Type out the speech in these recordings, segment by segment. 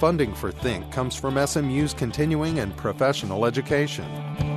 Funding for Think comes from SMU's continuing and professional education.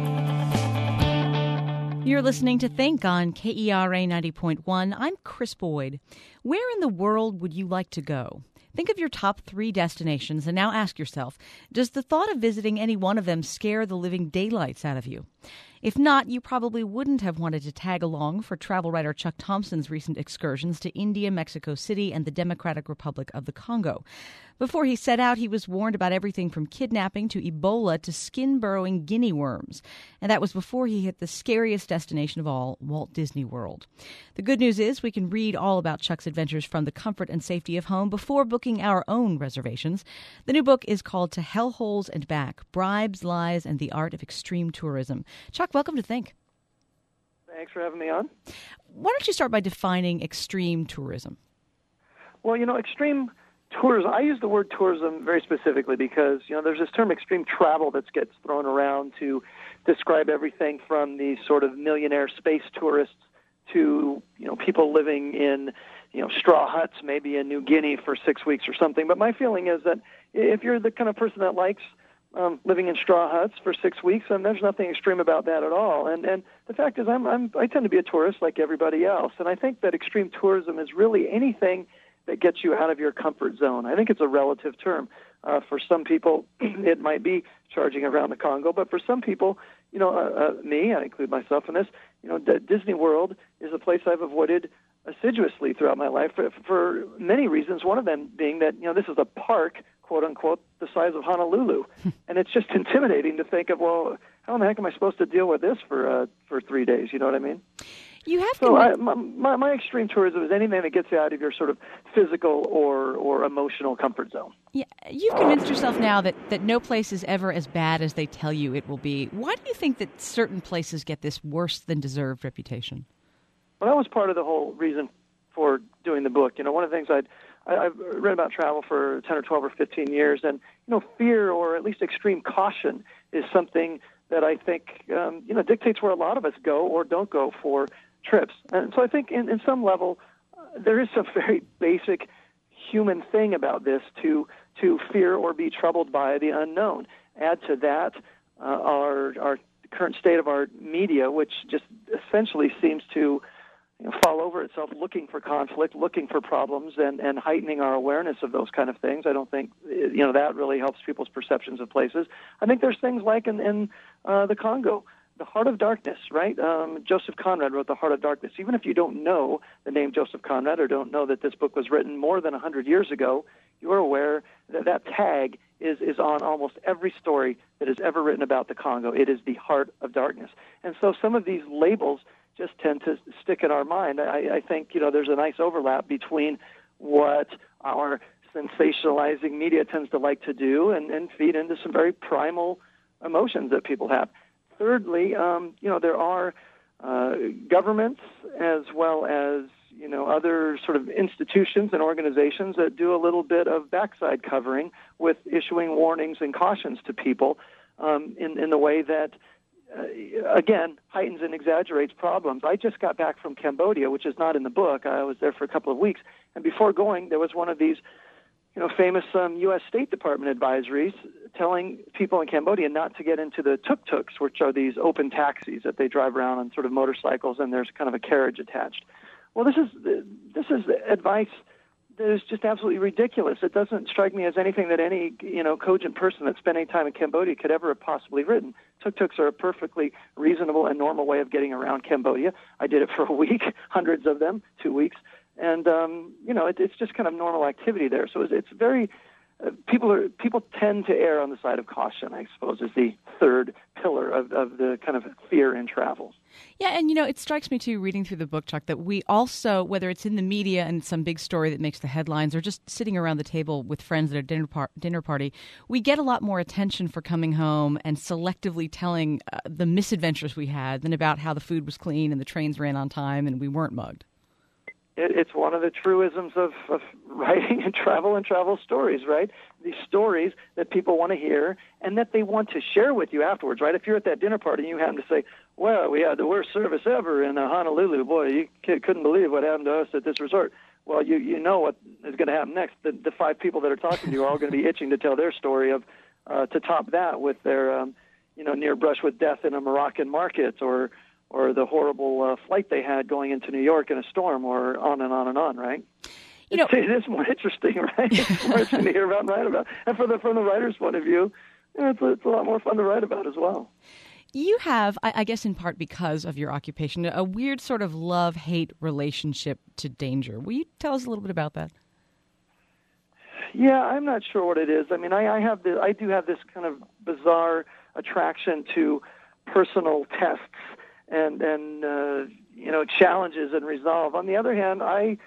You're listening to Think on KERA 90.1. I'm Chris Boyd. Where in the world would you like to go? Think of your top 3 destinations and now ask yourself, does the thought of visiting any one of them scare the living daylights out of you? If not, you probably wouldn't have wanted to tag along for travel writer Chuck Thompson's recent excursions to India, Mexico City, and the Democratic Republic of the Congo. Before he set out, he was warned about everything from kidnapping to Ebola to skin-burrowing guinea worms. And that was before he hit the scariest destination of all, Walt Disney World. The good news is we can read all about Chuck's adventures from the comfort and safety of home before booking our own reservations. The new book is called To Hellholes and Back, Bribes, Lies, and the Art of Extreme Tourism. Chuck, welcome to Think. Thanks for having me on. Why don't you start by defining extreme tourism? Well, extreme tourism, I use the word tourism very specifically because, there's this term extreme travel that gets thrown around to describe everything from the sort of millionaire space tourists to, people living in, straw huts, maybe in New Guinea for 6 weeks or something. But my feeling is that if you're the kind of person that likes living in straw huts for 6 weeks, and there's nothing extreme about that at all. And the fact is, I tend to be a tourist like everybody else, and I think that extreme tourism is really anything that gets you out of your comfort zone. I think it's a relative term. For some people, it might be charging around the Congo, but for some people, me, I include myself in this, Disney World is a place I've avoided assiduously throughout my life for many reasons, one of them being that, this is a park, quote unquote, the size of Honolulu. And it's just intimidating to think of, well, how in the heck am I supposed to deal with this for 3 days? You know what I mean? You have so my extreme tourism is anything that gets you out of your sort of physical or emotional comfort zone. Yeah, you've convinced yourself now that no place is ever as bad as they tell you it will be. Why do you think that certain places get this worse than deserved reputation? Well, that was part of the whole reason for doing the book. One of the things I've read about travel for 10 or 12 or 15 years, and, fear or at least extreme caution is something that I think, dictates where a lot of us go or don't go for trips. And so I think in some level, there is some very basic human thing about this to fear or be troubled by the unknown. Add to that our current state of our media, which just essentially seems to fall over itself looking for conflict, looking for problems, and heightening our awareness of those kind of things. I don't think that really helps people's perceptions of places. I think there's things like in the Congo, The Heart of Darkness, right? Joseph Conrad wrote The Heart of Darkness. Even if you don't know the name Joseph Conrad or don't know that this book was written more than 100 years ago, you're aware that that tag is on almost every story that is ever written about the Congo. It is the Heart of Darkness. And so some of these labels just tend to stick in our mind. I think, there's a nice overlap between what our sensationalizing media tends to like to do and feed into some very primal emotions that people have. Thirdly, there are governments as well as, other sort of institutions and organizations that do a little bit of backside covering with issuing warnings and cautions to people in the way that, again, heightens and exaggerates problems. I just got back from Cambodia, which is not in the book. I was there for a couple of weeks. And before going, there was one of these famous U.S. State Department advisories telling people in Cambodia not to get into the tuk-tuks, which are these open taxis that they drive around on sort of motorcycles, and there's kind of a carriage attached. Well, this is advice that is just absolutely ridiculous. It doesn't strike me as anything that any cogent person that spent any time in Cambodia could ever have possibly written. Tuk-tuks are a perfectly reasonable and normal way of getting around Cambodia. I did it for a week, hundreds of them, 2 weeks. And, it's just kind of normal activity there. So it's very, people tend to err on the side of caution, I suppose, is the third pillar of the kind of fear in travel. Yeah, and, it strikes me, too, reading through the book, Chuck, that we also, whether it's in the media and some big story that makes the headlines or just sitting around the table with friends at a dinner party, we get a lot more attention for coming home and selectively telling the misadventures we had than about how the food was clean and the trains ran on time and we weren't mugged. It's one of the truisms of writing and travel stories, right? These stories that people want to hear and that they want to share with you afterwards, right? If you're at that dinner party and you happen to say, well, we had the worst service ever in Honolulu. Boy, you couldn't believe what happened to us at this resort. well, you know what is going to happen next. The 5 people that are talking to you are all going to be itching to tell their story of to top that with their near brush with death in a Moroccan market, or the horrible flight they had going into New York in a storm, or on and on and on, right? It is more interesting, right? It's more interesting to hear about and write about. And from the writer's point of view, it's a lot more fun to write about as well. You have, I guess in part because of your occupation, a weird sort of love-hate relationship to danger. Will you tell us a little bit about that? Yeah, I'm not sure what it is. I mean, I do have this kind of bizarre attraction to personal tests and challenges and resolve. On the other hand, I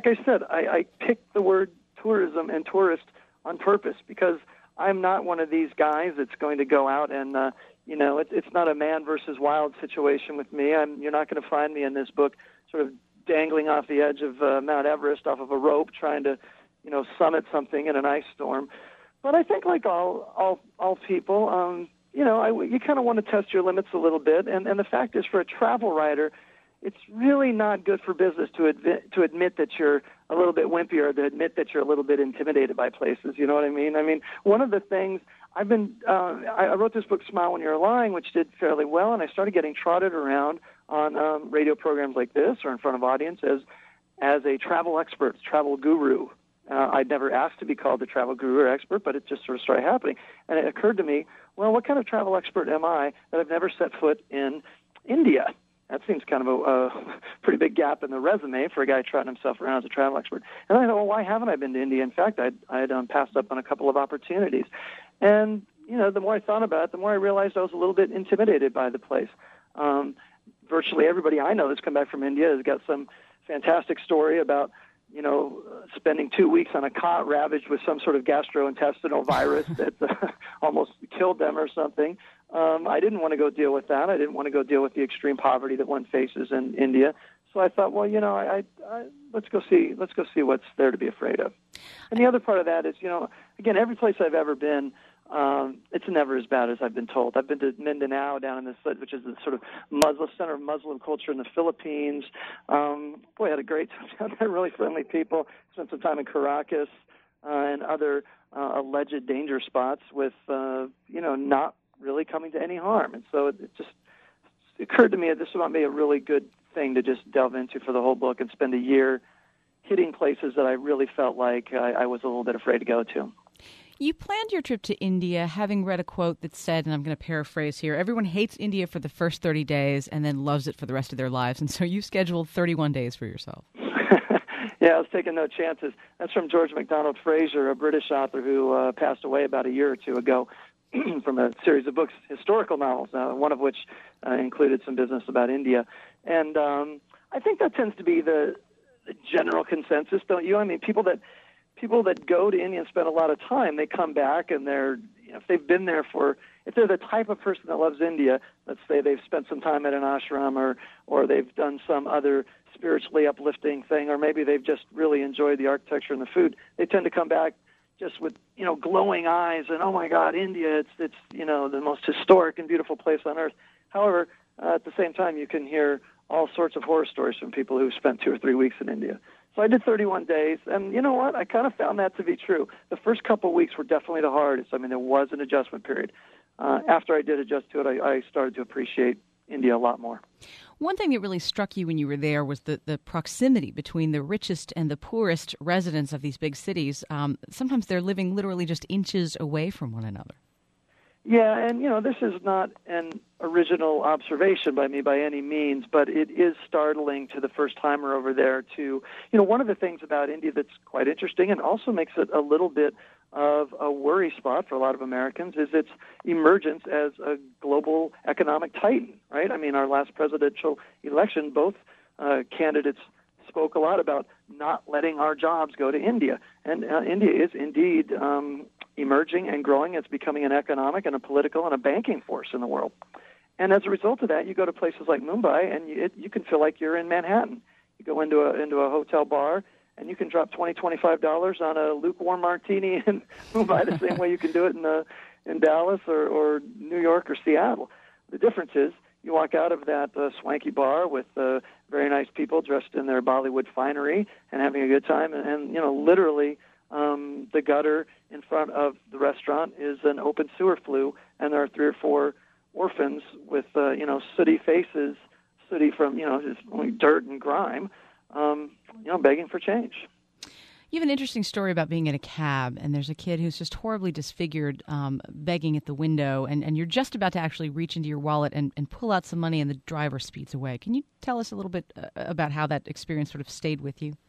picked the word tourism and tourist on purpose because I'm not one of these guys that's going to go out and it's not a man versus wild situation with me. You're not going to find me in this book sort of dangling off the edge of Mount Everest off of a rope trying to summit something in an ice storm. But I think like all people, you kind of want to test your limits a little bit. And the fact is, for a travel writer, it's really not good for business to admit that you're a little bit wimpy, or to admit that you're a little bit intimidated by places. You know what I mean? I mean, one of the things I wrote this book, Smile When You're Lying, which did fairly well, and I started getting trotted around on radio programs like this or in front of audiences as a travel expert, travel guru. I'd never asked to be called a travel guru or expert, but it just sort of started happening. And it occurred to me, well, what kind of travel expert am I that I've never set foot in India? That seems kind of a pretty big gap in the resume for a guy trotting himself around as a travel expert. And I thought, well, why haven't I been to India? In fact, I'd passed up on a couple of opportunities. And, the more I thought about it, the more I realized I was a little bit intimidated by the place. Virtually everybody I know that's come back from India has got some fantastic story about, spending 2 weeks on a cot ravaged with some sort of gastrointestinal virus that almost killed them or something. I didn't want to go deal with that. I didn't want to go deal with the extreme poverty that one faces in India. So I thought, well, let's go see what's there to be afraid of. And the other part of that is, again, every place I've ever been, it's never as bad as I've been told. I've been to Mindanao down in which is the sort of center of Muslim culture in the Philippines. I had a great time down there, really friendly people. Spent some time in Caracas and other alleged danger spots with, not really coming to any harm. And so it just occurred to me that this might be a really good thing to just delve into for the whole book and spend a year hitting places that I really felt like I was a little bit afraid to go to. You planned your trip to India having read a quote that said, and I'm going to paraphrase here, everyone hates India for the first 30 days and then loves it for the rest of their lives. And so you scheduled 31 days for yourself. Yeah, I was taking no chances. That's from George MacDonald Fraser, a British author who passed away about a year or two ago from a series of books, historical novels, one of which included some business about India. And I think that tends to be the general consensus, don't you? I mean, people that go to India and spend a lot of time, they come back and they're, if they've been there if they're the type of person that loves India, let's say they've spent some time at an ashram or they've done some other spiritually uplifting thing, or maybe they've just really enjoyed the architecture and the food, they tend to come back just with, glowing eyes and, oh my God, India, it's the most historic and beautiful place on earth. However, at the same time, you can hear all sorts of horror stories from people who've spent 2 or 3 weeks in India. So I did 31 days, and you know what? I kind of found that to be true. The first couple of weeks were definitely the hardest. I mean, there was an adjustment period. After I did adjust to it, I started to appreciate India a lot more. One thing that really struck you when you were there was the proximity between the richest and the poorest residents of these big cities. Sometimes they're living literally just inches away from one another. Yeah, and, this is not an original observation by me by any means, but it is startling to the first-timer over there to, one of the things about India that's quite interesting and also makes it a little bit of a worry spot for a lot of Americans is its emergence as a global economic titan, right? I mean, our last presidential election, both candidates spoke a lot about not letting our jobs go to India. And India is indeed emerging and growing. It's becoming an economic and a political and a banking force in the world. And as a result of that, you go to places like Mumbai, and you can feel like you're in Manhattan. You go into a hotel bar, and you can drop $20, $25 on a lukewarm martini in Mumbai the same way you can do it in Dallas or New York or Seattle. The difference is you walk out of that swanky bar with very nice people dressed in their Bollywood finery and having a good time. And literally, the gutter in front of the restaurant is an open sewer flue, and there are 3 or 4 orphans with, sooty faces, sooty from, just only dirt and grime, begging for change. You have an interesting story about being in a cab, and there's a kid who's just horribly disfigured, begging at the window, and you're just about to actually reach into your wallet and pull out some money, and the driver speeds away. Can you tell us a little bit about how that experience sort of stayed with you?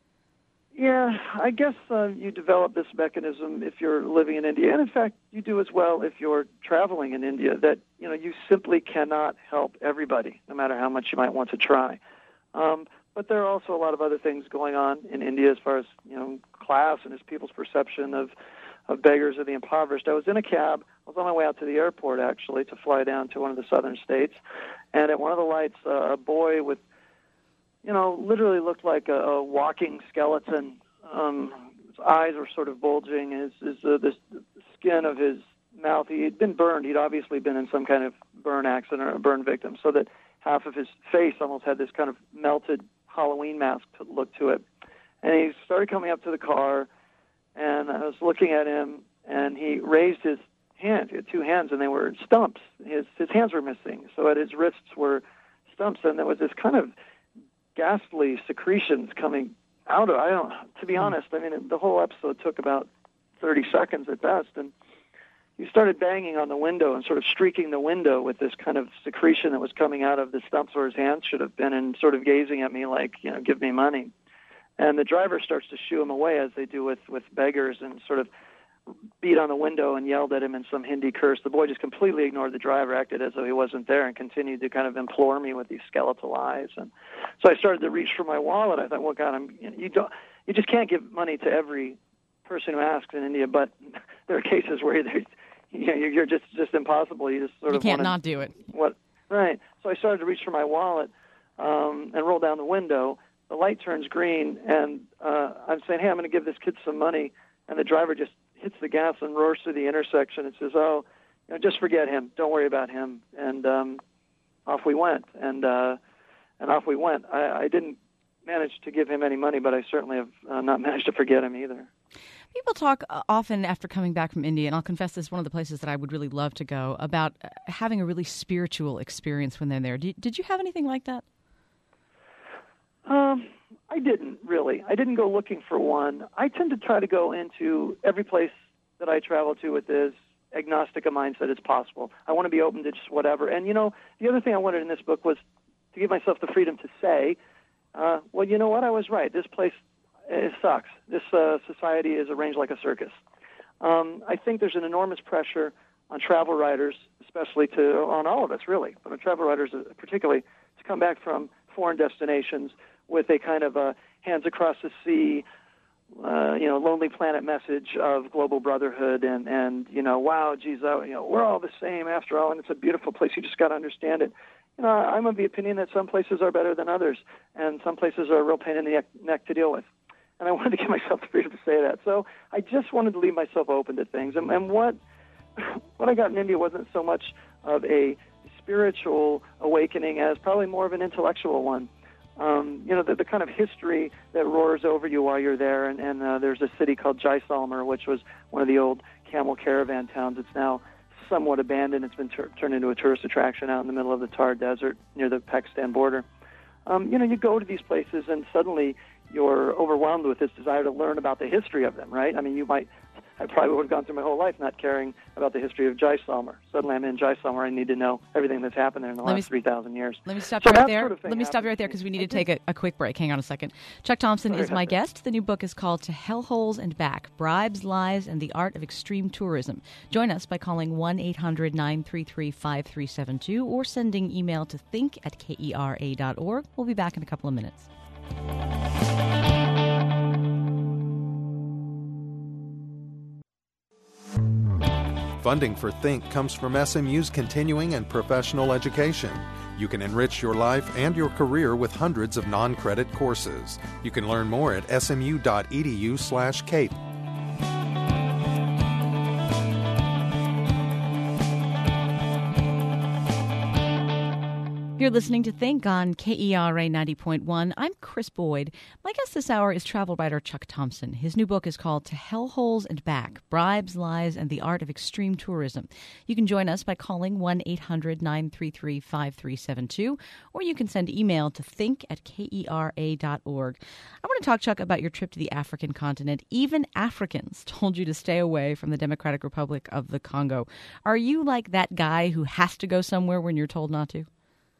Yeah, I guess you develop this mechanism if you're living in India, and in fact, you do as well if you're traveling in India, that, you simply cannot help everybody, no matter how much you might want to try. But there are also a lot of other things going on in India as far as, class and as people's perception of beggars or the impoverished. I was in a cab. I was on my way out to the airport, actually, to fly down to one of the southern states. And at one of the lights, a boy with, literally looked like a walking skeleton. His eyes were sort of bulging. The skin of his mouth, he'd been burned. He'd obviously been in some kind of burn accident or a burn victim, so that half of his face almost had this kind of melted Halloween mask look to it. And he started coming up to the car, and I was looking at him, and he raised his hands. He had 2 hands, and they were stumps. His hands were missing, so at his wrists were stumps, and there was this kind of ghastly secretions coming out of. To be honest, the whole episode took about 30 seconds at best, and he started banging on the window and sort of streaking the window with this kind of secretion that was coming out of the stumps where his hands should have been, and sort of gazing at me like, give me money. And the driver starts to shoo him away, as they do with beggars, and sort of beat on the window and yelled at him in some Hindi curse. The boy just completely ignored the driver, acted as though he wasn't there, and continued to kind of implore me with these skeletal eyes. And so I started to reach for my wallet. I thought, well, God, you just can't give money to every person who asks in India, but there are cases where you're just impossible. You just sort of can't not do it. Right. So I started to reach for my wallet and roll down the window. The light turns green, and I'm saying, hey, I'm going to give this kid some money. And the driver just hits the gas and roars through the intersection and says, just forget him. Don't worry about him. And off we went. And off we went. I didn't manage to give him any money, but I certainly have not managed to forget him either. People talk often after coming back from India, and I'll confess this is one of the places that I would really love to go, about having a really spiritual experience when they're there. Did you have anything like that? I didn't, really. I didn't go looking for one. I tend to try to go into every place that I travel to with as agnostic a mindset as possible. I want to be open to just whatever. And, the other thing I wanted in this book was to give myself the freedom to say, well, you know what, I was right. This place, it sucks. This society is arranged like a circus. I think there's an enormous pressure on travel writers, especially on all of us, really, but on travel writers particularly, to come back from foreign destinations with a kind of a hands across the sea, Lonely Planet message of global brotherhood and wow, geez, we're all the same after all, and it's a beautiful place. You just got to understand it. I'm of the opinion that some places are better than others, and some places are a real pain in the neck to deal with. And I wanted to give myself the freedom to say that. So I just wanted to leave myself open to things. And what I got in India wasn't so much of a spiritual awakening as probably more of an intellectual one. The kind of history that roars over you while you're there. And there's a city called Jaisalmer, which was one of the old camel caravan towns. It's now somewhat abandoned. It's been turned into a tourist attraction out in the middle of the Thar Desert near the Pakistan border. You go to these places and suddenly you're overwhelmed with this desire to learn about the history of them, right? I probably would have gone through my whole life not caring about the history of Jaisalmer. Suddenly I'm in Jaisalmer. I need to know everything that's happened there in the last 3,000 years. Let me stop you right there. Let me stop you right there because we need to take a quick break. Hang on a second. Chuck Thompson is my guest. The new book is called To Hellholes and Back, Bribes, Lies, and the Art of Extreme Tourism. Join us by calling 1-800-933-5372 or sending email to think@kera.org. We'll be back in a couple of minutes. Funding for Think comes from SMU's continuing and professional education. You can enrich your life and your career with hundreds of non-credit courses. You can learn more at smu.edu/CAPE. You're listening to Think on KERA 90.1. I'm Chris Boyd. My guest this hour is travel writer Chuck Thompson. His new book is called To Hellholes and Back, Bribes, Lies, and the Art of Extreme Tourism. You can join us by calling 1-800-933-5372, or you can send email to think@kera.org. I want to talk, Chuck, about your trip to the African continent. Even Africans told you to stay away from the Democratic Republic of the Congo. Are you like that guy who has to go somewhere when you're told not to?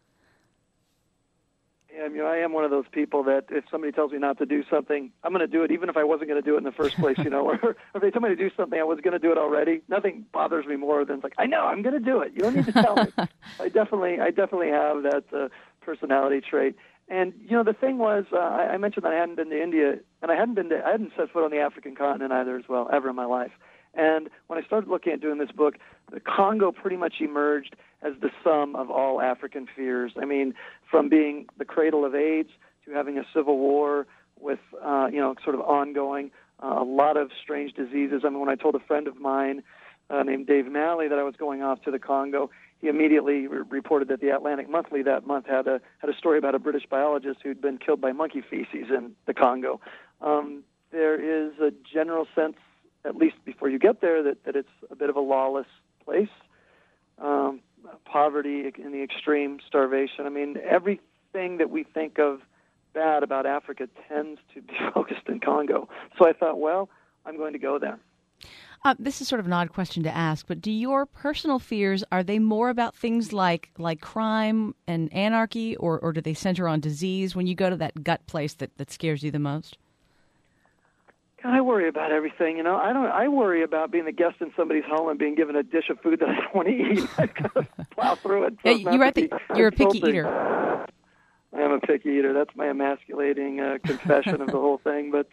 I am one of those people that if somebody tells me not to do something, I'm going to do it, even if I wasn't going to do it in the first place, or if they tell me to do something, I was going to do it already. Nothing bothers me more than I know I'm going to do it. You don't need to tell me. I definitely have that personality trait. And the thing was, I mentioned that I hadn't been to India, and I hadn't set foot on the African continent either as well, ever in my life. And when I started looking at doing this book, the Congo pretty much emerged as the sum of all African fears. I mean, from being the cradle of AIDS to having a civil war with, sort of ongoing, a lot of strange diseases. I mean, when I told a friend of mine named Dave Malley that I was going off to the Congo, he immediately reported that the Atlantic Monthly that month had a story about a British biologist who'd been killed by monkey feces in the Congo. There is a general sense, at least before you get there, that it's a bit of a lawless place. Poverty in the extreme, starvation. I mean, everything that we think of bad about Africa tends to be focused in Congo. So I thought, well, I'm going to go there. This is sort of an odd question to ask, but do your personal fears, are they more about things like crime and anarchy, or do they center on disease when you go to that gut place that scares you the most? I worry about everything, I worry about being a guest in somebody's home and being given a dish of food that I don't want to eat. I've got to plow through it. So you're a picky eater. I am a picky eater. That's my emasculating confession of the whole thing. But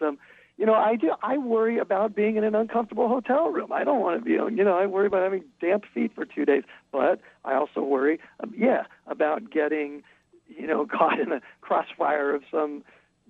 I worry about being in an uncomfortable hotel room. I don't want to be, I worry about having damp feet for 2 days. But I also worry, about getting, caught in a crossfire of some,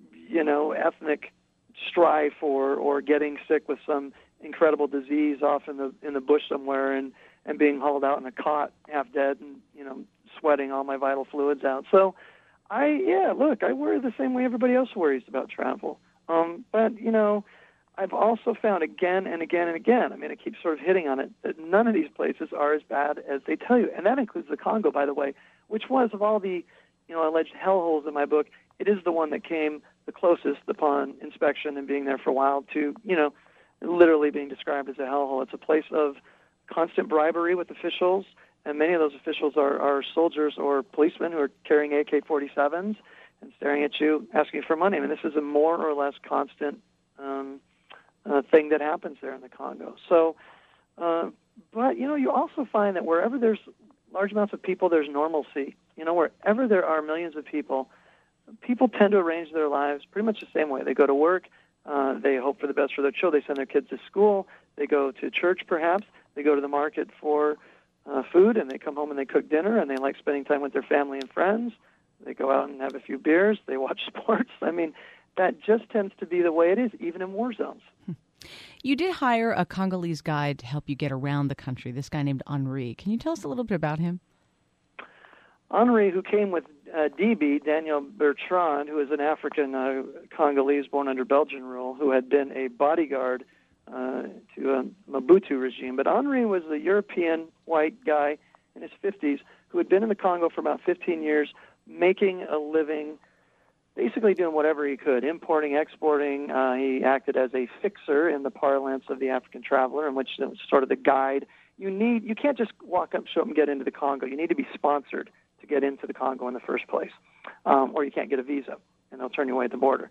ethnic strife or getting sick with some incredible disease off in the bush somewhere and being hauled out in a cot half dead and sweating all my vital fluids out. So I worry the same way everybody else worries about travel. But I've also found again and again and again, I mean, I keep sort of hitting on it, that none of these places are as bad as they tell you. And that includes the Congo, by the way, which was, of all the alleged hellholes in my book, it is the one that came the closest upon inspection and being there for a while to, literally being described as a hellhole. It's a place of constant bribery with officials, and many of those officials are soldiers or policemen who are carrying AK-47s and staring at you, asking for money. I mean, this is a more or less constant thing that happens there in the Congo. So, but, you also find that wherever there's large amounts of people, there's normalcy. Wherever there are millions of people tend to arrange their lives pretty much the same way. They go to work, they hope for the best for their children, they send their kids to school, they go to church perhaps, they go to the market for food, and they come home and they cook dinner, and they like spending time with their family and friends. They go out and have a few beers, they watch sports. I mean, that just tends to be the way it is, even in war zones. You did hire a Congolese guide to help you get around the country, this guy named Henri. Can you tell us a little bit about him? Henri, who came with DB, Daniel Bertrand, who is an African Congolese born under Belgian rule, who had been a bodyguard to a Mobutu regime. But Henri was a European white guy in his 50s who had been in the Congo for about 15 years, making a living, basically doing whatever he could, importing, exporting. He acted as a fixer in the parlance of the African traveler, in which was sort of the guide. You can't just walk up, show up, and get into the Congo. You need to be sponsored to get into the Congo in the first place, or you can't get a visa, and they'll turn you away at the border.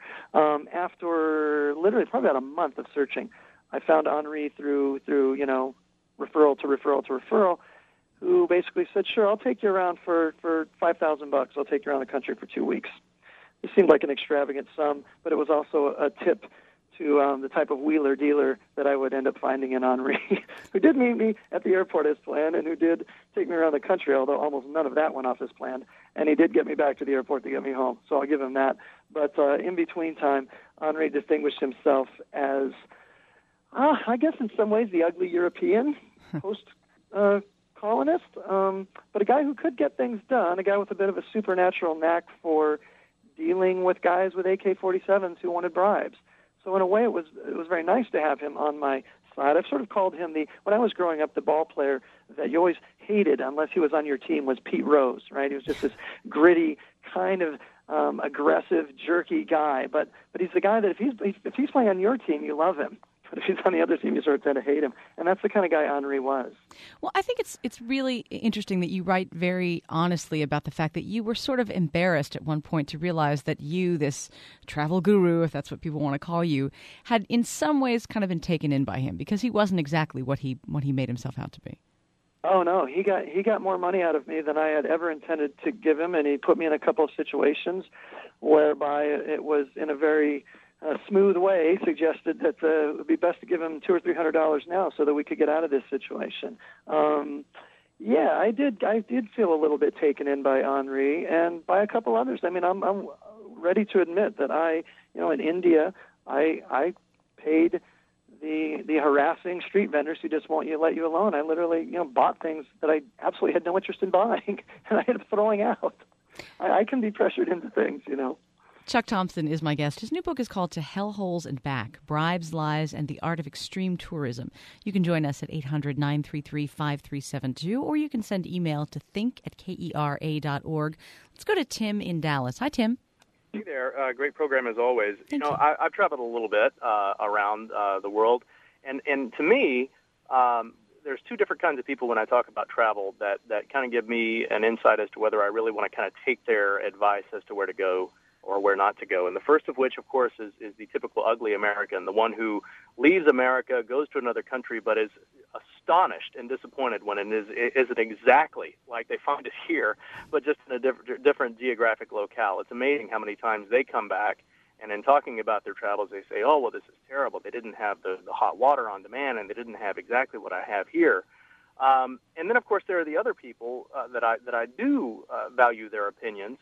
After literally probably about a month of searching, I found Henri through referral to referral, who basically said, "Sure, I'll take you around for $5,000. I'll take you around the country for 2 weeks." It seemed like an extravagant sum, but it was also a tip to the type of wheeler dealer that I would end up finding in Henri, who did meet me at the airport as planned and who did take me around the country, although almost none of that went off as planned. And he did get me back to the airport to get me home, so I'll give him that. But in between time, Henri distinguished himself as, I guess in some ways, the ugly European post-Congo colonist, but a guy who could get things done, a guy with a bit of a supernatural knack for dealing with guys with AK-47s who wanted bribes. So in a way, it was very nice to have him on my side. I've sort of called him when I was growing up, the ball player that you always hated unless he was on your team was Pete Rose, right? He was just this gritty, kind of aggressive, jerky guy. But he's the guy that if he's playing on your team, you love him. But if he's on the other team, you sort of tend to hate him. And that's the kind of guy Henri was. Well, I think it's really interesting that you write very honestly about the fact that you were sort of embarrassed at one point to realize that you, this travel guru, if that's what people want to call you, had in some ways kind of been taken in by him because he wasn't exactly what he made himself out to be. Oh, no, he got more money out of me than I had ever intended to give him, and he put me in a couple of situations whereby it was in a very smooth way suggested that it would be best to give him $200 or $300 now so that we could get out of this situation. Yeah, I did feel a little bit taken in by Henri and by a couple others. I mean, I'm ready to admit that in India, I paid the harassing street vendors who just won't let you alone. I literally, bought things that I absolutely had no interest in buying, and I ended up throwing out. I can be pressured into things, Chuck Thompson is my guest. His new book is called To Hellholes and Back, Bribes, Lies, and the Art of Extreme Tourism. You can join us at 800-933-5372, or you can send email to think@kera.org. Let's go to Tim in Dallas. Hi, Tim. Hey there. Great program as always. Thank you. I've traveled a little bit around the world, and to me, there's two different kinds of people when I talk about travel that kind of give me an insight as to whether I really want to kind of take their advice as to where to go or where not to go. And the first of which, of course, is the typical ugly American, the one who leaves America, goes to another country, but is astonished and disappointed when it isn't exactly like they find it here, but just in a different geographic locale. It's amazing how many times they come back, and in talking about their travels, they say, oh, well, this is terrible. They didn't have the hot water on demand, and they didn't have exactly what I have here. And then, of course, there are the other people that I do value their opinions,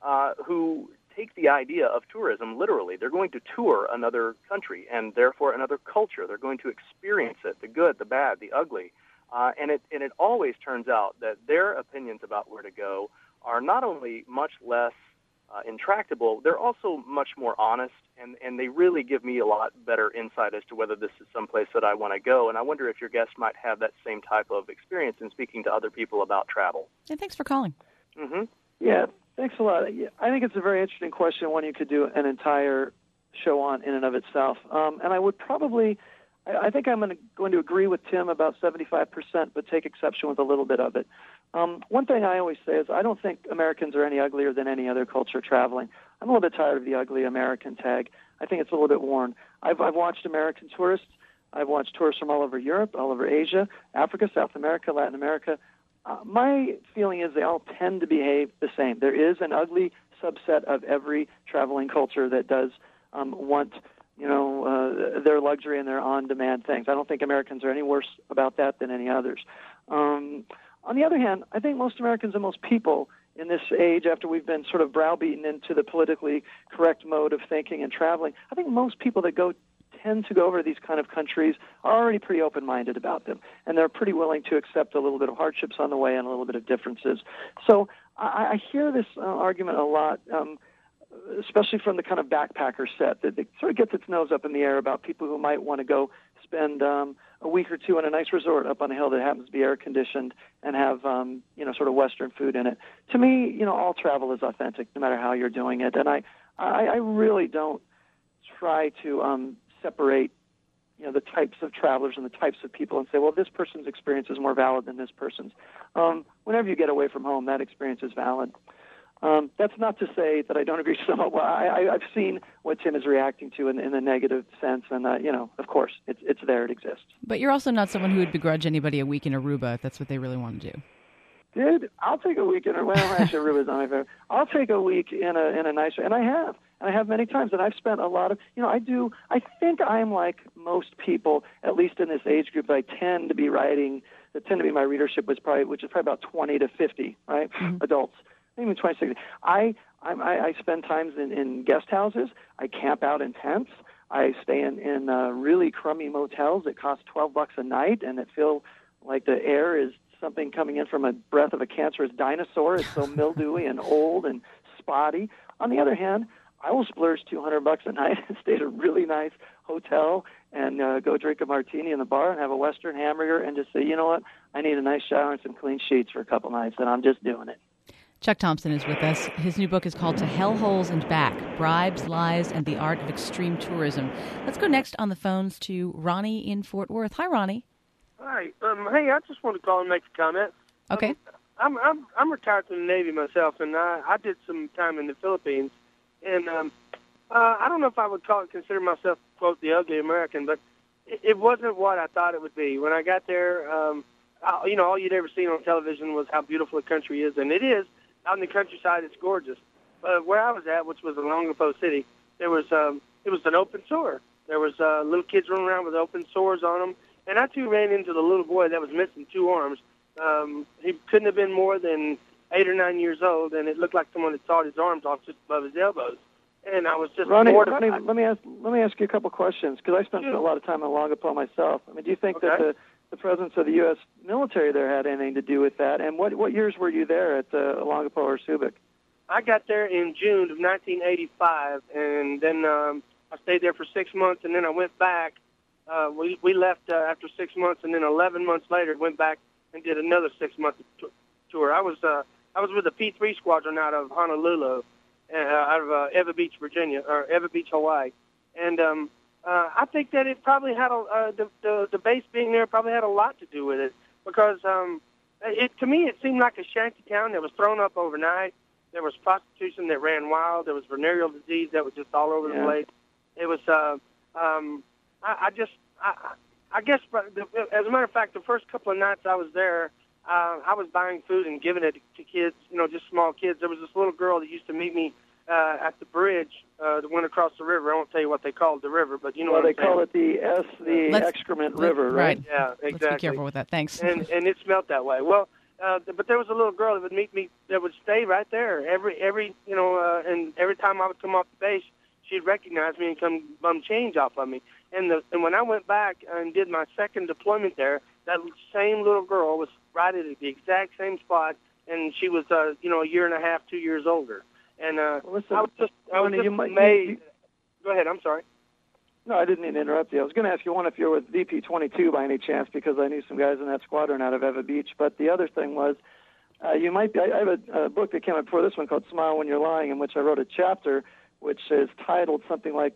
who take the idea of tourism literally. They're going to tour another country and therefore another culture. They're going to experience it, the good, the bad, the ugly. And it always turns out that their opinions about where to go are not only much less intractable, they're also much more honest, and they really give me a lot better insight as to whether this is someplace that I want to go. And I wonder if your guests might have that same type of experience in speaking to other people about travel. And thanks for calling. Mm-hmm. Yeah, thanks a lot. I think it's a very interesting question, one you could do an entire show on in and of itself. And I would probably, I think I'm going to agree with Tim about 75%, but take exception with a little bit of it. One thing I always say is I don't think Americans are any uglier than any other culture traveling. I'm a little bit tired of the ugly American tag. I think it's a little bit worn. I've watched American tourists. I've watched tourists from all over Europe, all over Asia, Africa, South America, Latin America. My feeling is they all tend to behave the same. There is an ugly subset of every traveling culture that does want, their luxury and their on-demand things. I don't think Americans are any worse about that than any others. On the other hand, I think most Americans and most people in this age, after we've been sort of browbeaten into the politically correct mode of thinking and traveling, I think most people that tend to go over to these kind of countries are already pretty open-minded about them, and they're pretty willing to accept a little bit of hardships on the way and a little bit of differences. So I hear this argument a lot, especially from the kind of backpacker set that sort of gets its nose up in the air about people who might want to go spend a week or two in a nice resort up on a hill that happens to be air-conditioned and have, sort of Western food in it. To me, all travel is authentic, no matter how you're doing it, and I really don't try to separate, the types of travelers and the types of people and say, well, this person's experience is more valid than this person's. Whenever you get away from home, that experience is valid. That's not to say that I don't agree somewhat. Well, I've seen what Tim is reacting to in the negative sense, and, of course, it's there, it exists. But you're also not someone who would begrudge anybody a week in Aruba if that's what they really want to do. Dude, I'll take a week actually, Aruba's not my favorite. I'll take a week in a nice, and I have many times, and I've spent a lot of, I think I'm like most people, at least in this age group that I tend to be writing, that tend to be my readership which is probably about 20 to 50, right, adults, maybe 26. I spend times in guest houses. I camp out in tents. I stay in really crummy motels that cost $12 a night, and that feel like the air is something coming in from a breath of a cancerous dinosaur. It's so mildewy and old and spotty. On the other hand, I will splurge $200 a night and stay at a really nice hotel and go drink a martini in the bar and have a Western hamburger and just say, you know what, I need a nice shower and some clean sheets for a couple nights, and I'm just doing it. Chuck Thompson is with us. His new book is called To Hellholes and Back, Bribes, Lies, and the Art of Extreme Tourism. Let's go next on the phones to Ronnie in Fort Worth. Hi, Ronnie. Hi. Hey, I just wanted to call and make a comment. Okay. I'm retired from the Navy myself, and I did some time in the Philippines. And I don't know if I would consider myself, quote, the ugly American, but it wasn't what I thought it would be. When I got there, all you'd ever seen on television was how beautiful the country is, and it is. Out in the countryside, it's gorgeous. But where I was at, which was in Longapo City, it was an open sore. There was little kids running around with open sores on them, and I too ran into the little boy that was missing two arms. He couldn't have been more than 8 or 9 years old, and it looked like someone had sawed his arms off just above his elbows. And I was just mortified. Ronnie, let me ask you a couple questions, because I spent a lot of time in Longapo myself. I mean, do you think that the presence of the U.S. military there had anything to do with that? And what years were you there at Longapo or Subic? I got there in June of 1985, and then I stayed there for 6 months, and then I went back. We left after 6 months, and then 11 months later went back and did another 6-month tour. I was with the P3 squadron out of Honolulu, out of Eva Beach, Virginia, or Eva Beach, Hawaii, and I think that it probably had the base being there probably had a lot to do with it, because to me it seemed like a shanty town that was thrown up overnight. There was prostitution that ran wild. There was venereal disease that was just all over the place. It was I guess as a matter of fact, the first couple of nights I was there, I was buying food and giving it to kids, just small kids. There was this little girl that used to meet me at the bridge that went across the river. I won't tell you what they called the river, but you know what I'm saying. They call it the excrement river, right? Yeah, exactly. Let's be careful with that. Thanks. And it smelled that way. Well, but there was a little girl that would meet me, that would stay right there every and every time I would come off the base, she'd recognize me and come bum change off of me. And when I went back and did my second deployment there, that same little girl was right at the exact same spot, and she was a year and a half, 2 years older. And listen, I was just amazed. Go ahead. I'm sorry. No, I didn't mean to interrupt you. I was going to ask you, one, if you're with VP-22 by any chance, because I knew some guys in that squadron out of Eva Beach. But the other thing was, you might be. I have a book that came out before this one called Smile When You're Lying, in which I wrote a chapter which is titled something like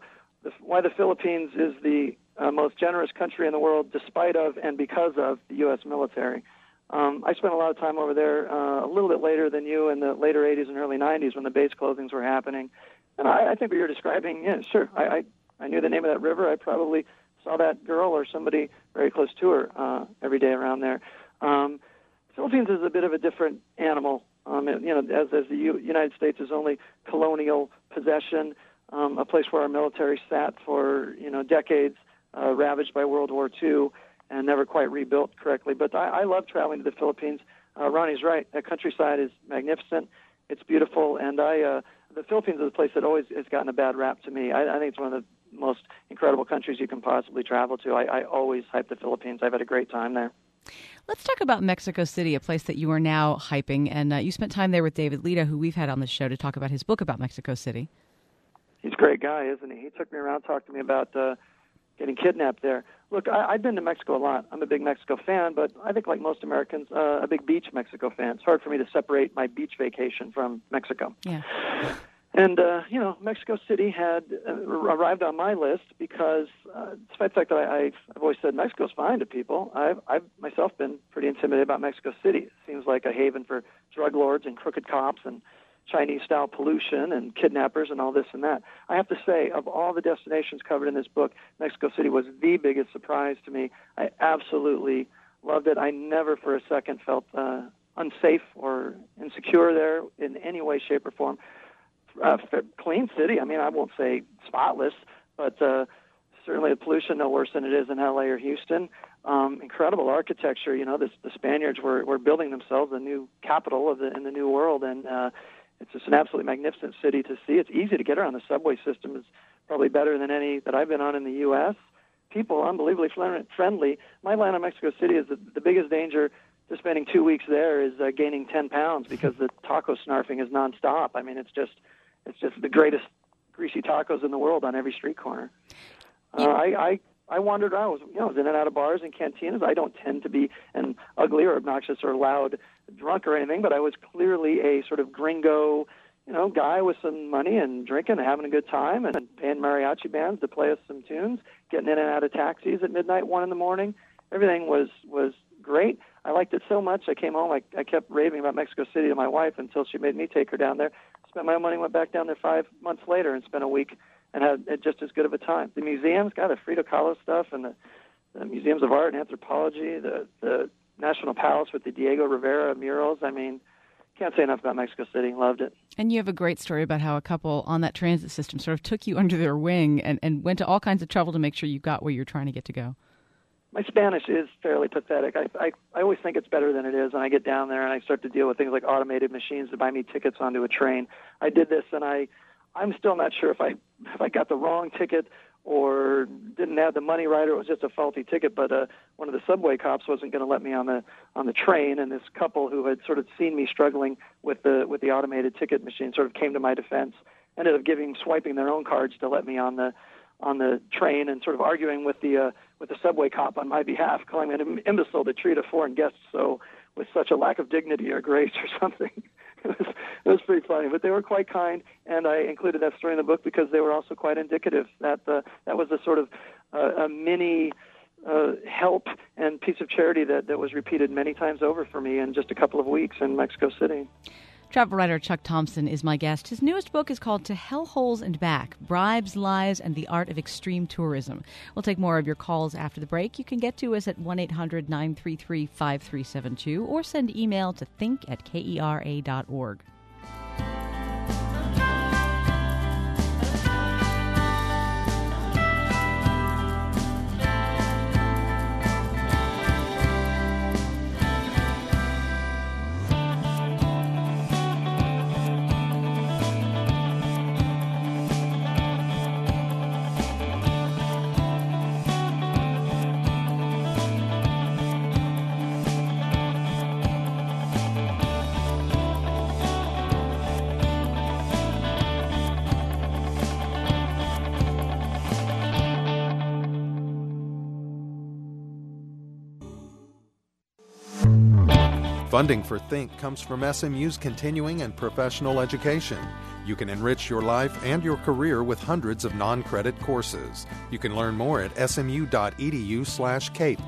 Why the Philippines is the most generous country in the world, despite of and because of the U.S. military. I spent a lot of time over there a little bit later than you, in the later 80s and early 90s, when the base closings were happening. And I think what you're describing, yeah, sure. I knew the name of that river. I probably saw that girl or somebody very close to her every day around there. Philippines is a bit of a different animal. As the United States is only colonial possession, a place where our military sat for decades, ravaged by World War II, and never quite rebuilt correctly. But I love traveling to the Philippines. Ronnie's right. That countryside is magnificent. It's beautiful, and the Philippines is a place that always has gotten a bad rap to me. I think it's one of the most incredible countries you can possibly travel to. I always hype the Philippines. I've had a great time there. Let's talk about Mexico City, a place that you are now hyping. And you spent time there with David Lita, who we've had on the show to talk about his book about Mexico City. He's a great guy, isn't he? He took me around, talked to me about getting kidnapped there. Look, I've been to Mexico a lot. I'm a big Mexico fan, but I think like most Americans, a big beach Mexico fan. It's hard for me to separate my beach vacation from Mexico. Yeah. And, Mexico City had arrived on my list because, despite the fact that I've always said Mexico's fine to people, I've myself been pretty intimidated about Mexico City. It seems like a haven for drug lords and crooked cops and Chinese-style pollution and kidnappers and all this and that. I have to say, of all the destinations covered in this book, Mexico City was the biggest surprise to me. I absolutely loved it. I never for a second felt unsafe or insecure there in any way, shape, or form. Clean city. I mean, I won't say spotless, but certainly the pollution no worse than it is in L.A. or Houston. Incredible architecture. The Spaniards were building themselves a new capital in the New World, and it's just an absolutely magnificent city to see. It's easy to get around. The subway system is probably better than any that I've been on in the U.S. People unbelievably friendly. My land on Mexico City is the biggest danger to spending 2 weeks there is gaining 10 pounds because the taco snarfing is nonstop. I mean, it's just the greatest greasy tacos in the world on every street corner. I wandered around. I was in and out of bars and cantinas. I don't tend to be an ugly or obnoxious or loud drunk or anything, but I was clearly a sort of gringo, guy with some money and drinking and having a good time and paying mariachi bands to play us some tunes, getting in and out of taxis at midnight, 1 a.m. Everything was great. I liked it so much. I came home. I kept raving about Mexico City to my wife until she made me take her down there. Spent my own money, went back down there 5 months later and spent a week and had just as good of a time. The museums, got the Frida Kahlo stuff and the museums of art and anthropology, the National Palace with the Diego Rivera murals. I mean, can't say enough about Mexico City. Loved it. And you have a great story about how a couple on that transit system sort of took you under their wing and went to all kinds of trouble to make sure you got where you're trying to get to go. My Spanish is fairly pathetic. I always think it's better than it is, and I get down there and I start to deal with things like automated machines to buy me tickets onto a train. I did this, and I'm still not sure if I got the wrong ticket or didn't have the money right, or it was just a faulty ticket. But one of the subway cops wasn't going to let me on the train, and this couple who had sort of seen me struggling with the automated ticket machine sort of came to my defense. Ended up swiping their own cards to let me on the train, and sort of arguing with the subway cop on my behalf, calling me an imbecile to treat a foreign guest so with such a lack of dignity or grace or something. It was pretty funny, but they were quite kind, and I included that story in the book because they were also quite indicative that that was a sort of a mini help and piece of charity that was repeated many times over for me in just a couple of weeks in Mexico City. Travel writer Chuck Thompson is my guest. His newest book is called To Hellholes and Back, Bribes, Lies, and the Art of Extreme Tourism. We'll take more of your calls after the break. You can get to us at 1-800-933-5372 or send email to think@kera.org. Funding for Think comes from SMU's continuing and professional education. You can enrich your life and your career with hundreds of non-credit courses. You can learn more at smu.edu/CAPE.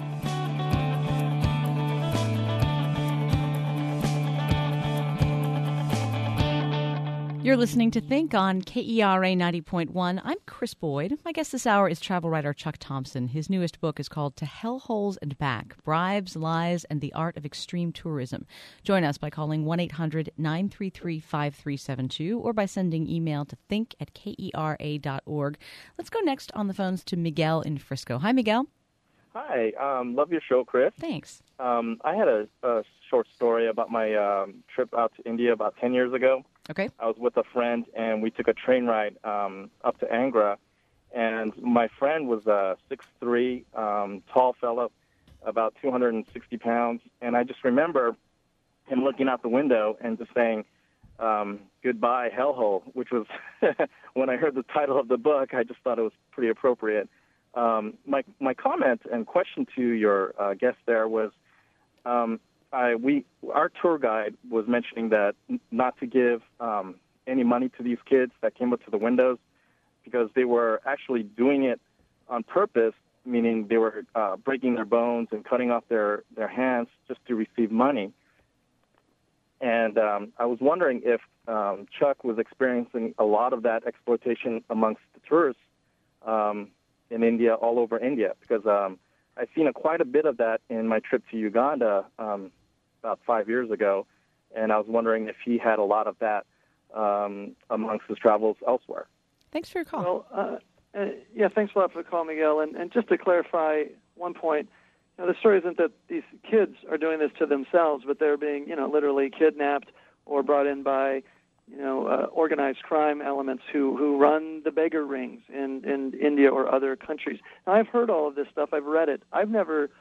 You're listening to Think on KERA 90.1. I'm Chris Boyd. My guest this hour is travel writer Chuck Thompson. His newest book is called To Hellholes and Back, Bribes, Lies, and the Art of Extreme Tourism. Join us by calling 1-800-933-5372 or by sending email to think@kera.org. Let's go next on the phones to Miguel in Frisco. Hi, Miguel. Hi. Love your show, Chris. Thanks. I had a short story about my trip out to India about 10 years ago. Okay. I was with a friend, and we took a train ride up to Angra. And my friend was a 6'3", tall fellow, about 260 pounds. And I just remember him looking out the window and just saying, goodbye, hellhole, which was, when I heard the title of the book, I just thought it was pretty appropriate. My comment and question to your guest there was, our tour guide was mentioning that not to give any money to these kids that came up to the windows because they were actually doing it on purpose, meaning they were breaking their bones and cutting off their hands just to receive money. And I was wondering if Chuck was experiencing a lot of that exploitation amongst the tourists in India, all over India, because I've seen quite a bit of that in my trip to Uganda about 5 years ago, and I was wondering if he had a lot of that amongst his travels elsewhere. Thanks for your call. Well, thanks a lot for the call, Miguel. And just to clarify one point, the story isn't that these kids are doing this to themselves, but they're being, literally kidnapped or brought in by, organized crime elements who run the beggar rings in India or other countries. Now, I've heard all of this stuff. I've read it. I've never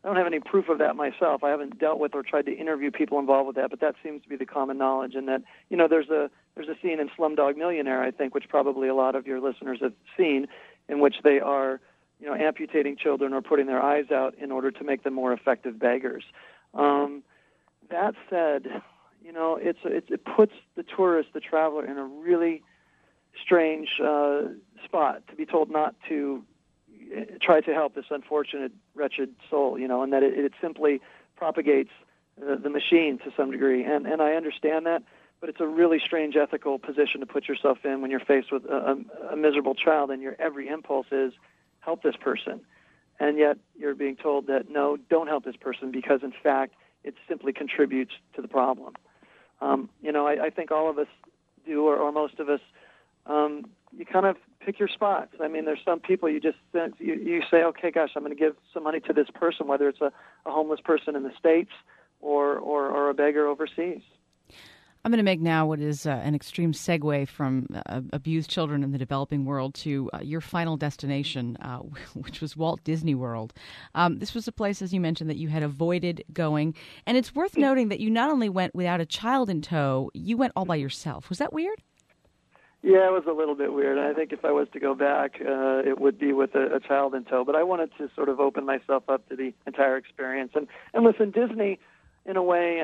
I don't have any proof of that myself. I haven't dealt with or tried to interview people involved with that, but that seems to be the common knowledge. And that, there's a scene in Slumdog Millionaire, I think, which probably a lot of your listeners have seen, in which they are, amputating children or putting their eyes out in order to make them more effective beggars. That said, it puts the tourist, the traveler, in a really strange spot to be told not to try to help this unfortunate, wretched soul, and that it simply propagates the machine to some degree. And I understand that, but it's a really strange ethical position to put yourself in when you're faced with a miserable child and your every impulse is help this person. And yet you're being told that, no, don't help this person because, in fact, it simply contributes to the problem. I think all of us do, or most of us, you kind of pick your spots. I mean, there's some people you just you say, okay, gosh, I'm going to give some money to this person, whether it's a homeless person in the States or a beggar overseas. I'm going to make now what is an extreme segue from abused children in the developing world to your final destination, which was Walt Disney World. This was a place, as you mentioned, that you had avoided going. And it's worth noting that you not only went without a child in tow, you went all by yourself. Was that weird? Yeah, it was a little bit weird. I think if I was to go back, it would be with a child in tow. But I wanted to sort of open myself up to the entire experience. And listen, Disney, in a way,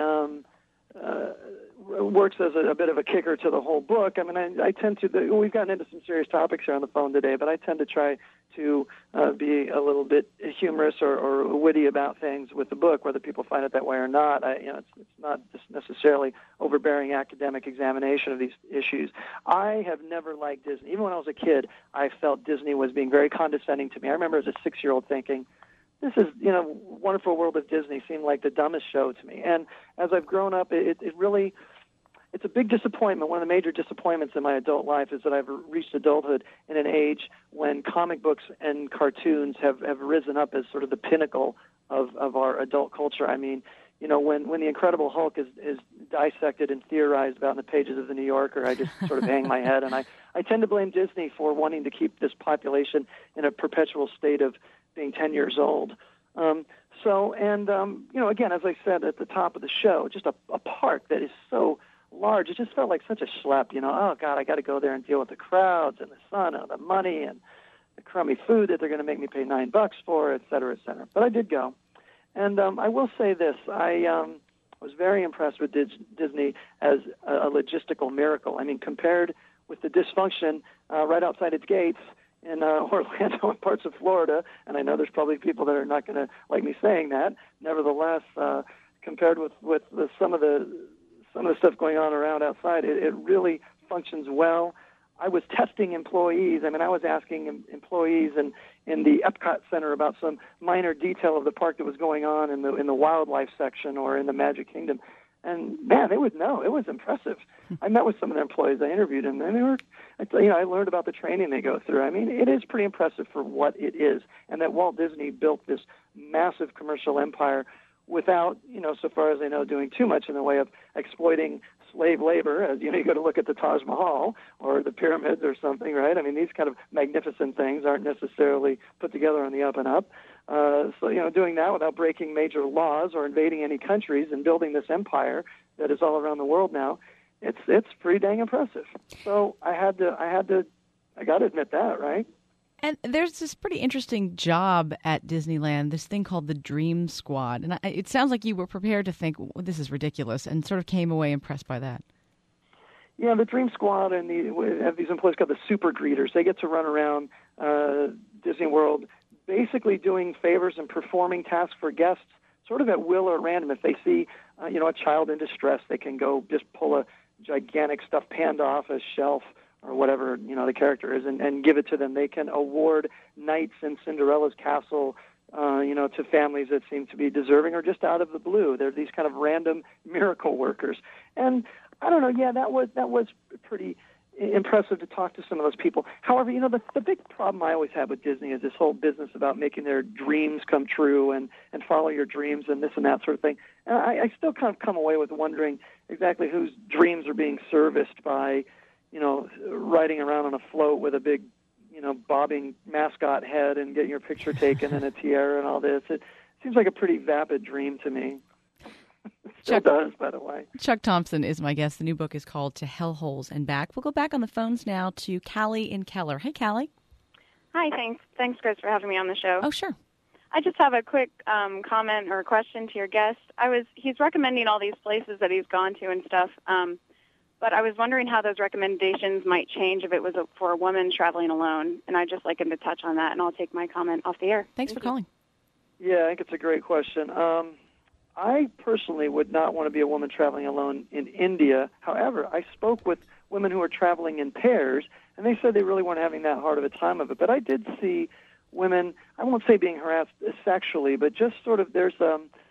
works as a bit of a kicker to the whole book. I mean, I tend to, we've gotten into some serious topics here on the phone today, but I tend to try to be a little bit humorous or witty about things with the book, whether people find it that way or not. It's not just necessarily overbearing academic examination of these issues. I have never liked Disney. Even when I was a kid, I felt Disney was being very condescending to me. I remember as a 6-year-old thinking, this is, Wonderful World of Disney seemed like the dumbest show to me. And as I've grown up, it really, it's a big disappointment. One of the major disappointments in my adult life is that I've reached adulthood in an age when comic books and cartoons have risen up as sort of the pinnacle of our adult culture. I mean, when the Incredible Hulk is dissected and theorized about in the pages of the New Yorker, I just sort of hang my head. And I tend to blame Disney for wanting to keep this population in a perpetual state of being 10 years old. Again, as I said at the top of the show, just a park that is so large. It just felt like such a schlep, oh, God, I got to go there and deal with the crowds and the sun and the money and the crummy food that they're going to make me pay $9 for, et cetera, et cetera. But I did go. And I will say this. I was very impressed with Disney as a logistical miracle. I mean, compared with the dysfunction right outside its gates in Orlando and parts of Florida, and I know there's probably people that are not going to like me saying that. Nevertheless, compared with some of the stuff going on around outside, it really functions well. I was testing employees. I mean, I was asking employees in the Epcot Center about some minor detail of the park that was going on in the wildlife section or in the Magic Kingdom. And, man, they would know. It was impressive. I met with some of their employees. I interviewed them, and I learned about the training they go through. I mean, it is pretty impressive for what it is, and that Walt Disney built this massive commercial empire without, so far as I know, doing too much in the way of exploiting slave labor. As you go to look at the Taj Mahal or the pyramids or something, right? I mean, these kind of magnificent things aren't necessarily put together on the up and up. Doing that without breaking major laws or invading any countries and building this empire that is all around the world now, it's pretty dang impressive. So I got to admit that, right? And there's this pretty interesting job at Disneyland, this thing called the Dream Squad. And it sounds like you were prepared to think, well, this is ridiculous, and sort of came away impressed by that. Yeah, the Dream Squad and we have these employees called the super greeters. They get to run around Disney World basically doing favors and performing tasks for guests sort of at will or random. If they see, a child in distress, they can go just pull a gigantic stuffed panda off a shelf or whatever, the character is, and give it to them. They can award nights in Cinderella's castle, to families that seem to be deserving or just out of the blue. They're these kind of random miracle workers. And I don't know, yeah, that was pretty impressive to talk to some of those people. However, the big problem I always had with Disney is this whole business about making their dreams come true and follow your dreams and this and that sort of thing. And I still kind of come away with wondering exactly whose dreams are being serviced by, riding around on a float with a big, bobbing mascot head and getting your picture taken and a tiara and all this. seems like a pretty vapid dream to me. It still Chuck does, by the way. Chuck Thompson is my guest. The new book is called To Hellholes and Back. We'll go back on the phones now to Callie in Keller. Hey, Callie. Hi, thanks. Thanks, Chris, for having me on the show. Oh, sure. I just have a quick comment or question to your guest. He's recommending all these places that he's gone to and stuff, but I was wondering how those recommendations might change if it was for a woman traveling alone, and I'd just like him to touch on that, and I'll take my comment off the air. Thanks for calling. Yeah, I think it's a great question. I personally would not want to be a woman traveling alone in India. However, I spoke with women who are traveling in pairs, and they said they really weren't having that hard of a time of it. But I did see women, I won't say being harassed sexually, but just sort of there's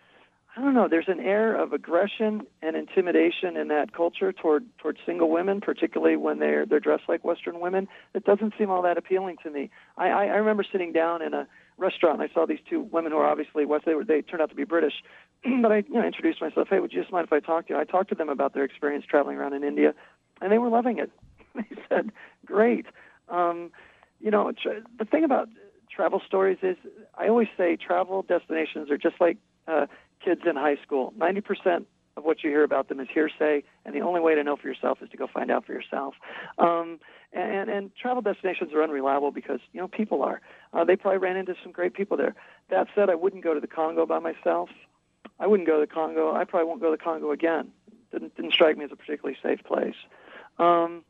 an air of aggression and intimidation in that culture toward single women, particularly when they're dressed like Western women. It doesn't seem all that appealing to me. I remember sitting down in a restaurant, and I saw these two women who are obviously they turned out to be British, but I introduced myself. Hey, would you just mind if I talk to you? I talked to them about their experience traveling around in India, and they were loving it. They said, great. The thing about travel stories is I always say travel destinations are just like kids in high school. 90% of what you hear about them is hearsay, and the only way to know for yourself is to go find out for yourself. And travel destinations are unreliable because, people are. They probably ran into some great people there. That said, I wouldn't go to the Congo by myself. I wouldn't go to the Congo. I probably won't go to the Congo again. Didn't strike me as a particularly safe place. So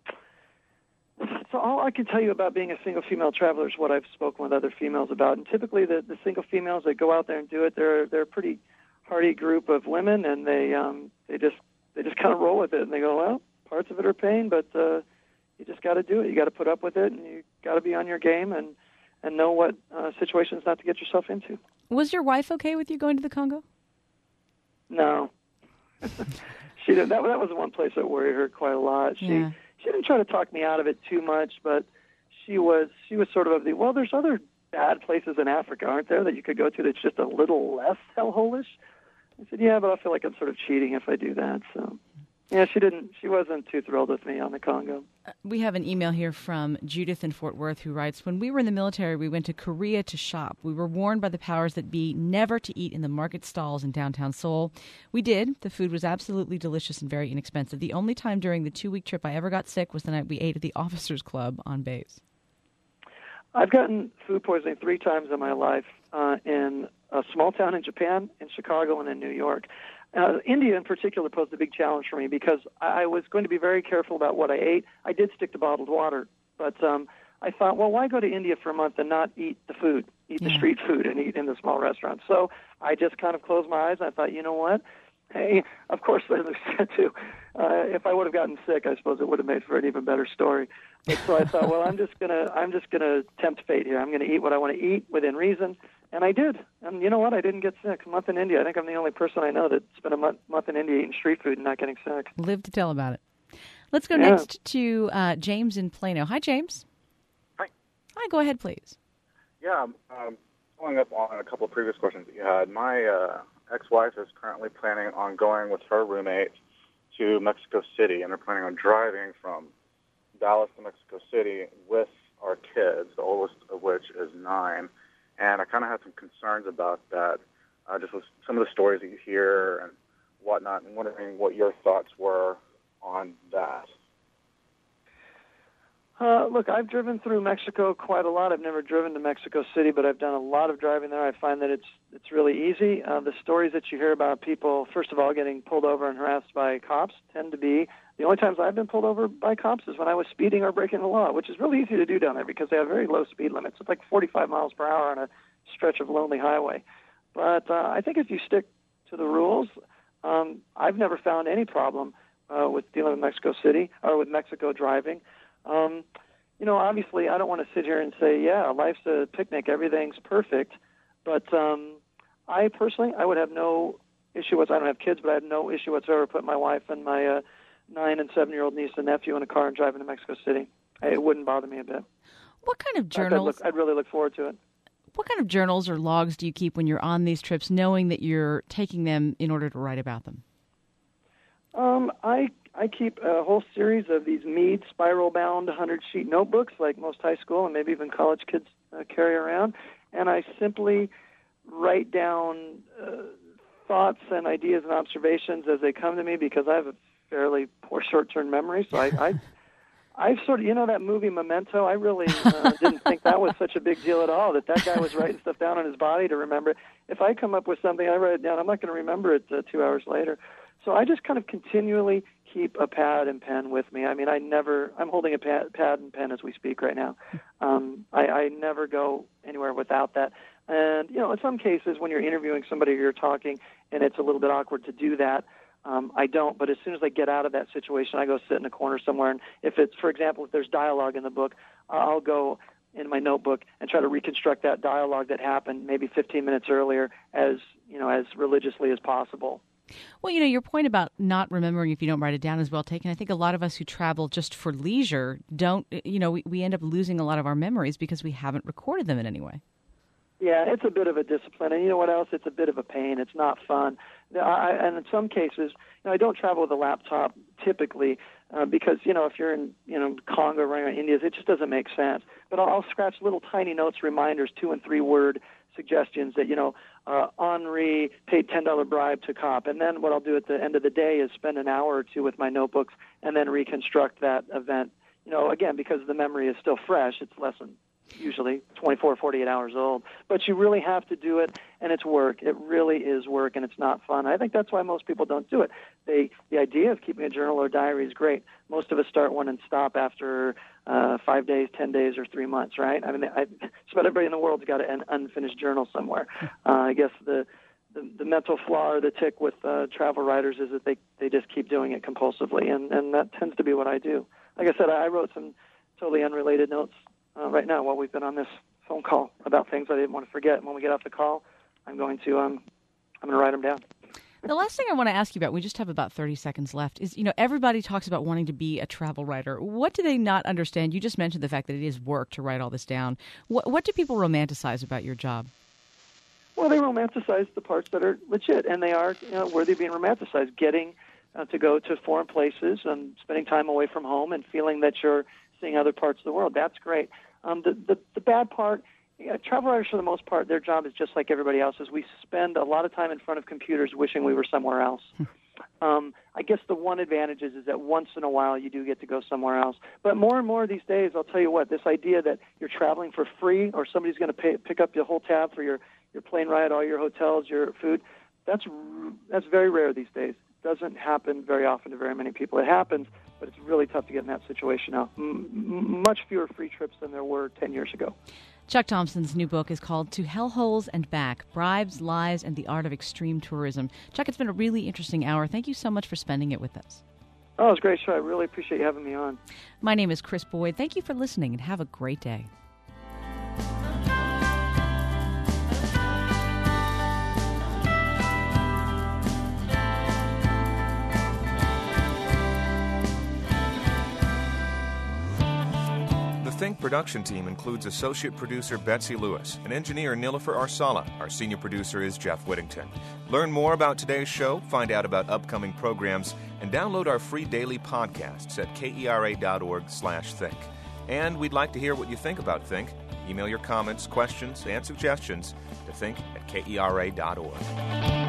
all I can tell you about being a single female traveler is what I've spoken with other females about. And typically the single females that go out there and do it, they're a pretty hardy group of women, and they just kind of roll with it. And they go, well, parts of it are pain, but you just got to do it. You got to put up with it, and you got to be on your game and know what situations not to get yourself into. Was your wife okay with you going to the Congo? No. She didn't. That was the one place that worried her quite a lot. She didn't try to talk me out of it too much, but she was sort of the, well, there's other bad places in Africa, aren't there, that you could go to that's just a little less hellhole-ish? I said, yeah, but I feel like I'm sort of cheating if I do that. So, yeah, she wasn't too thrilled with me on the Congo. We have an email here from Judith in Fort Worth who writes, when we were in the military, we went to Korea to shop. We were warned by the powers that be never to eat in the market stalls in downtown Seoul. We did. The food was absolutely delicious and very inexpensive. The only time during the 2-week trip I ever got sick was the night we ate at the Officers Club on base. I've gotten food poisoning 3 times in my life in a small town in Japan, in Chicago, and in New York. India in particular posed a big challenge for me because I was going to be very careful about what I ate. I did stick to bottled water, but I thought, well, why go to India for a month and not eat the food, the street food, and eat in the small restaurants? So I just kind of closed my eyes. And I thought, you know what? Hey, of course, as I said too, if I would have gotten sick, I suppose it would have made for an even better story. But so I thought, well, I'm just gonna tempt fate here. I'm gonna eat what I want to eat within reason. And I did. And you know what? I didn't get sick. A month in India. I think I'm the only person I know that spent a month in India eating street food and not getting sick. Live to tell about it. Let's go next to James in Plano. Hi, James. Hi. Hi, go ahead, please. Yeah, following up on a couple of previous questions that you had, my ex-wife is currently planning on going with her roommate to Mexico City, and they're planning on driving from Dallas to Mexico City with our kids, the oldest of which is 9. And I kind of had some concerns about that, just with some of the stories that you hear and whatnot, and wondering what your thoughts were on that. Look, I've driven through Mexico quite a lot. I've never driven to Mexico City, but I've done a lot of driving there. I find that it's really easy. The stories that you hear about people, first of all, getting pulled over and harassed by cops tend to be, the only times I've been pulled over by cops is when I was speeding or breaking the law, which is really easy to do down there because they have very low speed limits. It's like 45 miles per hour on a stretch of lonely highway. But I think if you stick to the rules, I've never found any problem with dealing with Mexico City or with Mexico driving. Obviously, I don't want to sit here and say, yeah, life's a picnic, everything's perfect. But I personally, I would have no issue with, I don't have kids, but I have no issue whatsoever putting my wife and my 9 and 7-year-old niece and nephew in a car and driving to Mexico City. It wouldn't bother me a bit. What kind of journals? I'd really look forward to it. What kind of journals or logs do you keep when you're on these trips, knowing that you're taking them in order to write about them? I keep a whole series of these Mead spiral-bound 100-sheet notebooks, like most high school and maybe even college kids carry around, and I simply write down thoughts and ideas and observations as they come to me because I have a fairly poor short-term memory. So I sort of, that movie Memento, I really didn't think that was such a big deal at all, that guy was writing stuff down on his body to remember it. If I come up with something, I write it down, I'm not going to remember it 2 hours later. So I just kind of continually keep a pad and pen with me. I mean, I'm holding a pad and pen as we speak right now. I never go anywhere without that. And, in some cases when you're interviewing somebody or you're talking and it's a little bit awkward to do that, I don't. But as soon as I get out of that situation, I go sit in a corner somewhere. And if it's, for example, if there's dialogue in the book, I'll go in my notebook and try to reconstruct that dialogue that happened maybe 15 minutes earlier as religiously as possible. Well, your point about not remembering if you don't write it down is well taken. I think a lot of us who travel just for leisure don't, we end up losing a lot of our memories because we haven't recorded them in any way. Yeah, it's a bit of a discipline. And you know what else? It's a bit of a pain. It's not fun. And in some cases, I don't travel with a laptop typically because, if you're in, Congo or India, it just doesn't make sense. But I'll scratch little tiny notes, reminders, 2- and 3-word suggestions that, Henri paid $10 bribe to cop. And then what I'll do at the end of the day is spend an hour or two with my notebooks and then reconstruct that event. Again, because the memory is still fresh, it's less than usually 24, 48 hours old. But you really have to do it, and it's work. It really is work, and it's not fun. I think that's why most people don't do it. The idea of keeping a journal or diary is great. Most of us start one and stop after 5 days, 10 days, or 3 months, right? I mean, just about everybody in the world's got an unfinished journal somewhere. I guess the mental flaw or the tick with travel writers is that they just keep doing it compulsively, and that tends to be what I do. Like I said, I wrote some totally unrelated notes right now while we've been on this phone call about things I didn't want to forget. And when we get off the call, I'm going to write them down. The last thing I want to ask you about, we just have about 30 seconds left, is, everybody talks about wanting to be a travel writer. What do they not understand? You just mentioned the fact that it is work to write all this down. What do people romanticize about your job? Well, they romanticize the parts that are legit, and they are worthy of being romanticized. Getting to go to foreign places and spending time away from home and feeling that you're seeing other parts of the world. That's great. The bad part, travel writers for the most part, their job is just like everybody else's. We spend a lot of time in front of computers wishing we were somewhere else. I guess the one advantage is that once in a while you do get to go somewhere else. But more and more these days, I'll tell you what, this idea that you're traveling for free or somebody's going to pick up the whole tab for your plane ride, all your hotels, your food, that's very rare these days. It doesn't happen very often to very many people. It happens, but it's really tough to get in that situation now. Much fewer free trips than there were 10 years ago. Chuck Thompson's new book is called To Hellholes and Back, Bribes, Lies, and the Art of Extreme Tourism. Chuck, it's been a really interesting hour. Thank you so much for spending it with us. Oh, it was a great show. I really appreciate you having me on. My name is Chris Boyd. Thank you for listening, and have a great day. The Think production team includes associate producer Betsy Lewis and engineer Nilofer Arsala. Our senior producer is Jeff Whittington. Learn more about today's show, find out about upcoming programs, and download our free daily podcasts at kera.org/think. And we'd like to hear what you think about Think. Email your comments, questions, and suggestions to think@kera.org.